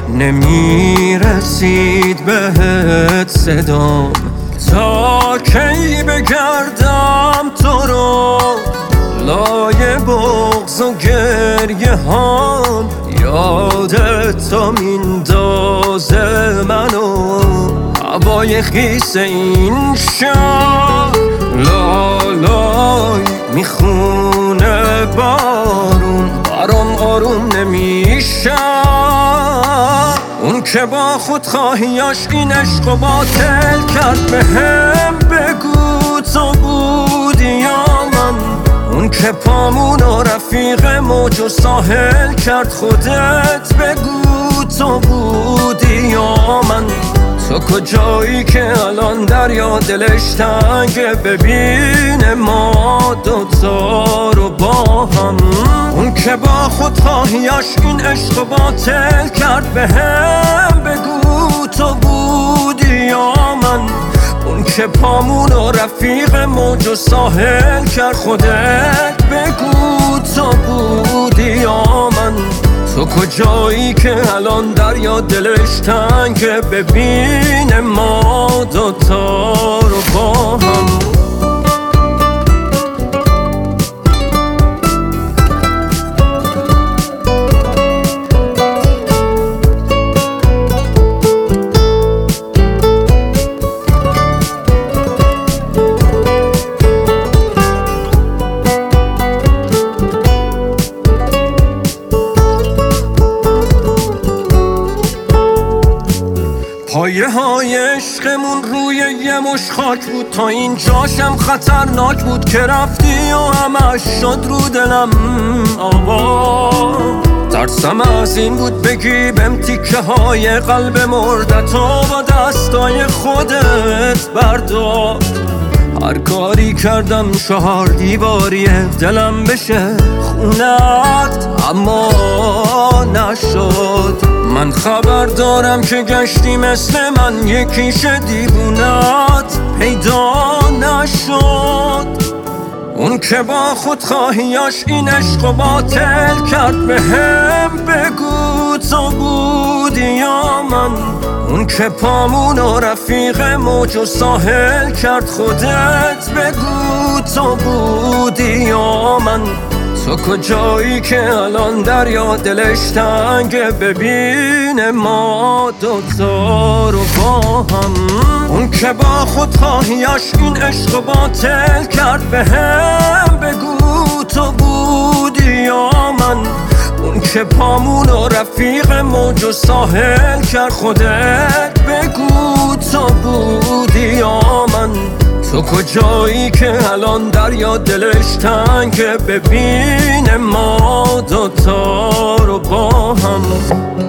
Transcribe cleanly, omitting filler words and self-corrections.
نمیرسید بهت صدام تا کی بگردم تو رو لای بغض و گریه هام یادت میندازه منو هوای خیس این شهر لالای میخونه بارون برام آروم نمیشه اون که با خودخواهیاش این عشق و باطل کرد بهم بگو تو بودی یا من اون که پامون و رفیق موج و ساحل کرد خودت بگو تو بودی یا من تو کجایی که الان دریا دلش تنگه ببینه ما دوتا رو با هم اون که با خودخواهیاش این عشق و باطل کرد بهم بگو تو بودی یا من اون که پامون و رفیق موج و ساحل کرد خودت بگو تو بودی یا من تو کجایی که الان دریا دلش تنگه ببینه ما دوتا رو با هم پایه های عشقمون روی یه مش خاک بود تا اینجاشم خطرناک بود که رفتی و همش شد رو دلم آوا ترسم از این بود بگی بهم تیکه های قلب مردت و با دستای خودت بردار هر کاری کردم 4 دیواریه دلم بشه خونت اما نشد من خبر دارم که گشتی مثل من یکیش دیوونت پیدا نشد اون که با خودخواهیاش این عشق و باطل کرد بهم بگو تو بودی یا من اون که پامون و رفیق موج و ساحل کرد خودت بگو تو بودی یا من تو کجایی که الان دریا دلش تنگه ببینه ما دوتا رو با هم اون که با خودخواهیاش این عشق و باطل کرد بهم بگو تو بودی یا من اون که پامون و رفیق موج و ساحل کرد خودت بگو تو بودی یا من تو کجایی که الان دریا دلش تنگه ببینه ما دوتا رو با هم